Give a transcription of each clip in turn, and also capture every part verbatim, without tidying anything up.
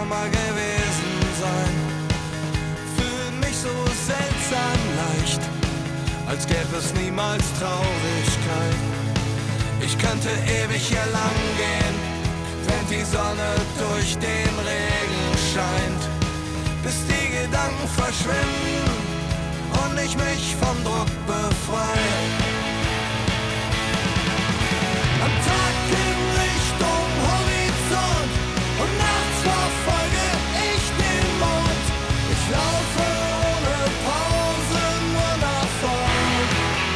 schon mal gewesen sein. Fühl mich so seltsam leicht, als gäbe es niemals Traurigkeit. Ich könnte ewig hier lang gehen, wenn die Sonne durch den Regen scheint, bis die Gedanken verschwinden und ich mich vom Druck befreie. Am Tag in Richtung Horizont und nachts verfolge ich den Mond. Ich laufe ohne Pause nur nach vorn.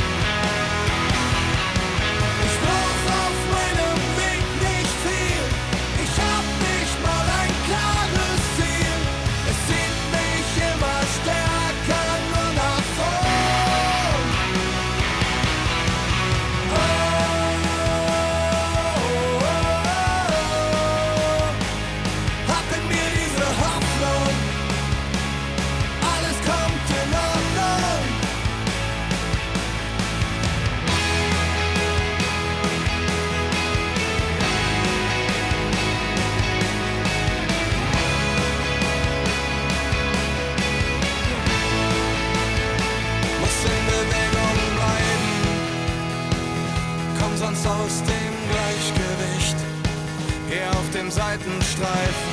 Ich brauch auf meinem Weg nicht viel. Ich hab nicht mal ein klares Ziel. Es zieht mich immer stärker nur nach vorn. Oh, oh, oh, oh. Hab in mir diese Hoffnung, alles kommt in Ordnung. Muss in Bewegung bleiben, komm sonst aus dem Gleichgewicht. Geh auf dem Seitenstreifen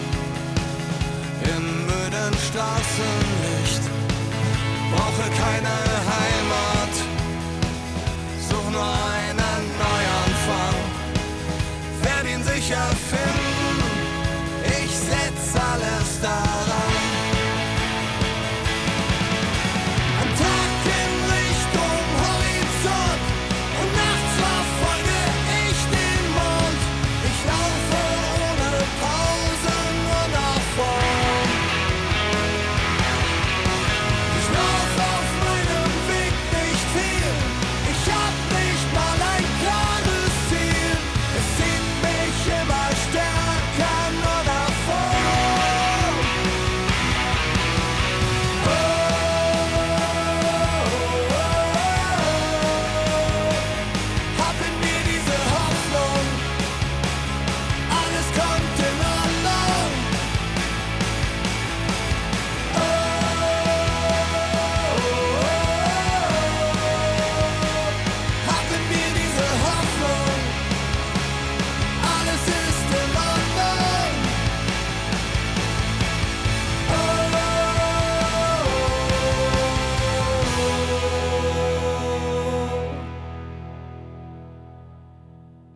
im müden Straßenlicht. Brauche keine Heimat, such nur einen Neuanfang. Werd ihn sicher finden, ich setz alles da